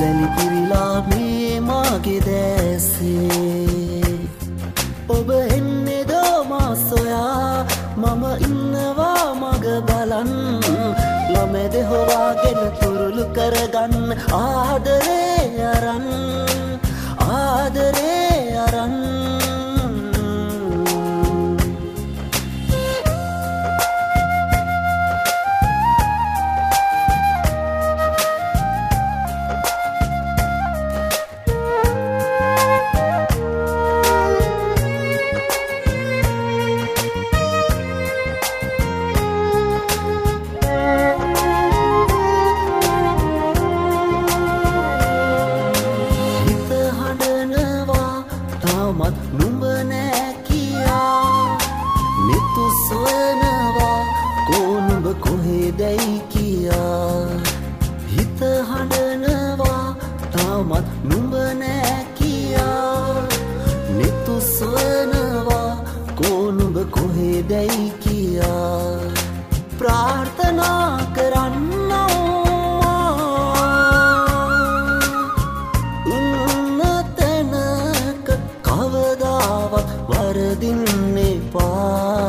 කඳුලැලි පිරිලා මේ මාගේ දැසේ ඔබ එන්නේ දෝ මා සොයා මම ඉන්නවා මග බලන් ළමෙද හොවාගෙන තුරුළු කරගන්න ආදරේ අරන් නුඹ නෑ කියා නිතු සොයනවා කෝ නුඹ කොහෙදැයි කියා හිත හඬනවා තාමත් නුඹ නෑ කියා නිතු සොයනවා කෝ නුඹ කොහෙදැයි කියා ප්‍රාර්ථනා කරන්නා වරදින්න එපා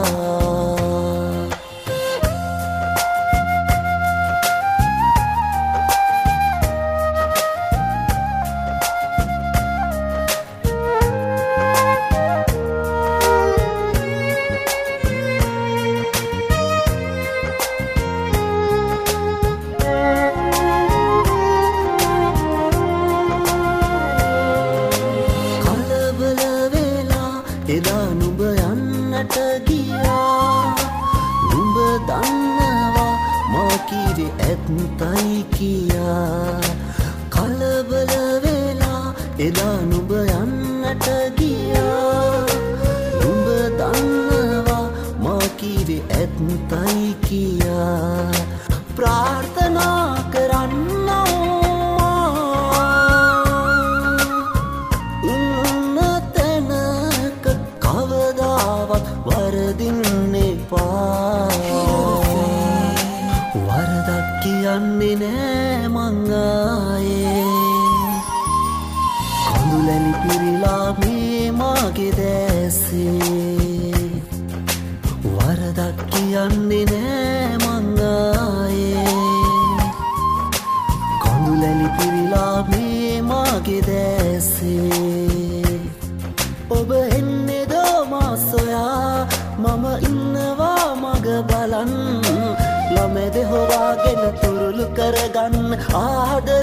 එදා නුඹ යන්නට ගියා නුඹ දන්නවා මා කිරි ඇත්තයි කියා කලබල වෙලා එදා නුඹ යන්නට ගියා නුඹ දන්නවා මා කිරි ඇත්තයි කියා ප්‍රාර්ථනා කරන්නා වරදින්න එපා වරදක් කියන්නේ නෑ මං ආයේ කඳුලැලි පිරිලා මේ මාගේ දැසේ වරදක් කියන්නේ නෑ මං ආයේ කඳුලැලි පිරිලා මේ මාගේ දැසේ ඔබ එන්නේ දෝ මා සොයා මම ඉන්නවා මග බලන් ළමෙද හොවාගෙන තුරුළු කරගන්න ආදරේ